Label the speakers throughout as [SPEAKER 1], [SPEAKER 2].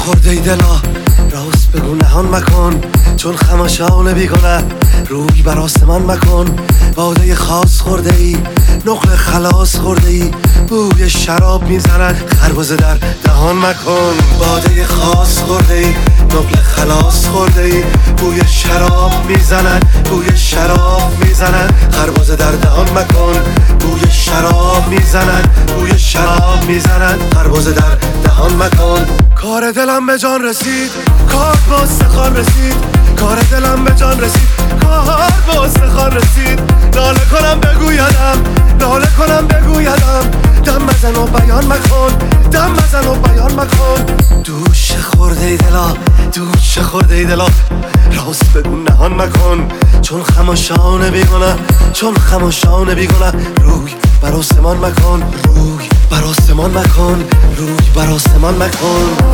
[SPEAKER 1] خورده ای دلا، راست بگو نهان مکن، چون خماشان بیگانه روی بر آسمان مکن. باده خاص خورده ای، نقل خلاص خورده ای، بوی شراب میزند خربزه در دهان مکن. باده خاص خورده ای، نقل خلاص خورده ای، بوی شراب میزند، بوی شراب میزند خربزه در دهان مکن. بوی شراب میزند، بوی شراب میزند خربزه در دهان مکن. کار دلم به جان رسید، کار با استخوان رسید، کار دلم به جان رسید، کار با استخوان رسید. ناله کنم بگویدم، ناله کنم بگویدم، دم بزن و بیان مکن، دم بزن و بیان مکن. دوش خورده ای دلا، دوش خورده ای دلا، راست بگو نهان مکن، چون خماشان بیگانه، چون خماشان بیگانه روی بر آسمان مکن، روی بر آسمان مکن، روی بر آسمان مکن.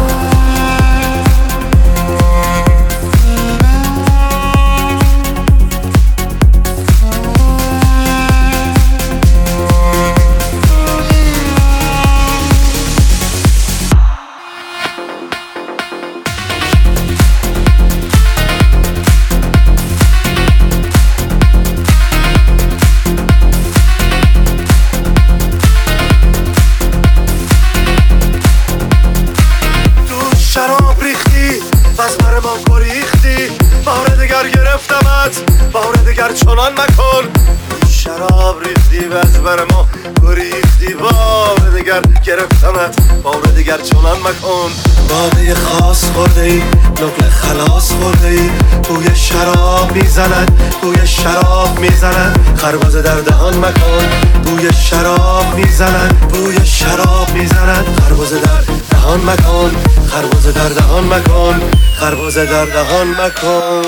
[SPEAKER 1] شراب ریختی بس بر ما گریختی، بار دگر گرفتمت، بار دگر چنان مکن. شراب ریختی بس بر ما گریختی، بار دگر گرفتمت، بار دگر چنان مکن. باده خاص خورده ای، نقل خلاص خورده ای، بوی شراب میزند، بوی شراب میزند خربزه در دهان مکن. بوی شراب میزند، بوی شراب میزند خربزه در دهان مکن، خربزه در دهان مکن، خربزه در دهان مکن.